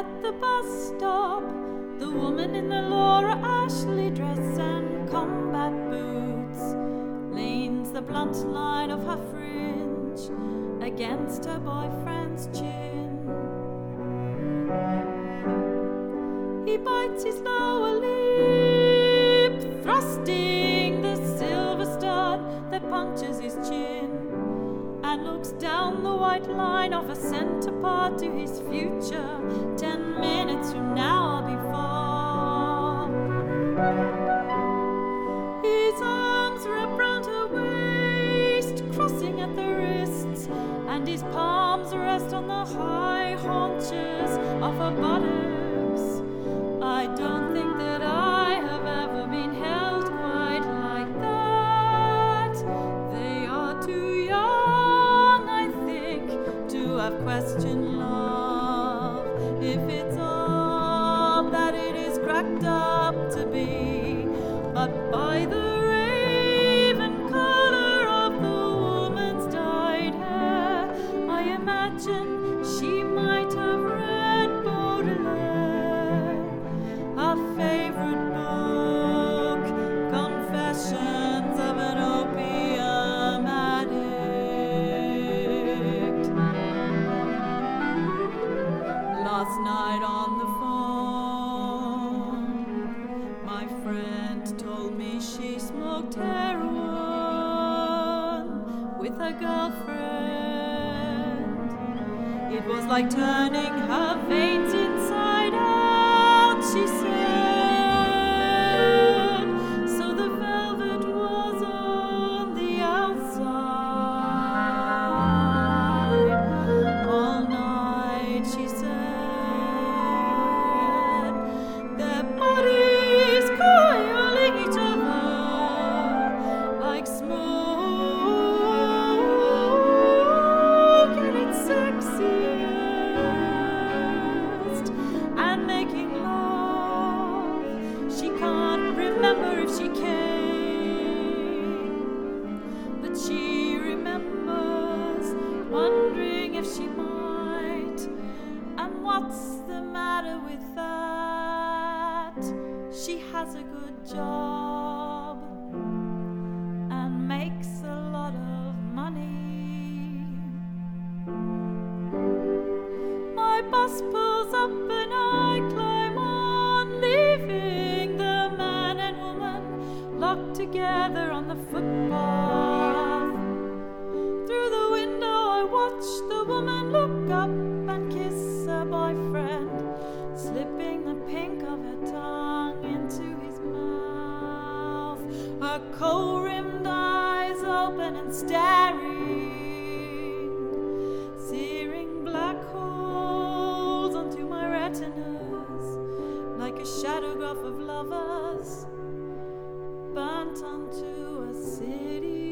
At the bus stop, the woman in the Laura Ashley dress and combat boots leans the blunt line of her fringe against her boyfriend's chin. He bites his lower lip, thrusting the silver stud that punctures his chin, and looks down the white line of a centre part to his future 10 minutes from now or before. His arms wrap round her waist, crossing at the wrists, and his palms rest on the high haunches of her buttocks. I don't think that I have ever been held quite like that. They are too young, I think, to have questioned love, if it's all that it is cracked up to be. But by the raven color of the woman's dyed hair, I imagine she might have read Baudelaire. Her favorite book, Confessions of an Opium Addict. Last night on the phone, my friend told me she smoked heroin with her girlfriend. It was like turning her veins inside out, she said. So the velvet was on the outside. All night, she said. Their bodies coiling each other like smoke at its sexiest, and making love. She can't remember if she came, but she remembers wondering if she might. And what's the matter with that? She has a good job and makes a lot of money. My bus pulls up and I climb on, leaving the man and woman locked together on the footpath. Through the window I watch the woman look up and kiss her boyfriend, slipping the pink of her tongue into his mouth. Her kohl-rimmed eyes open and staring, searing black holes onto my retinas, like a shadow graph of lovers burnt onto a city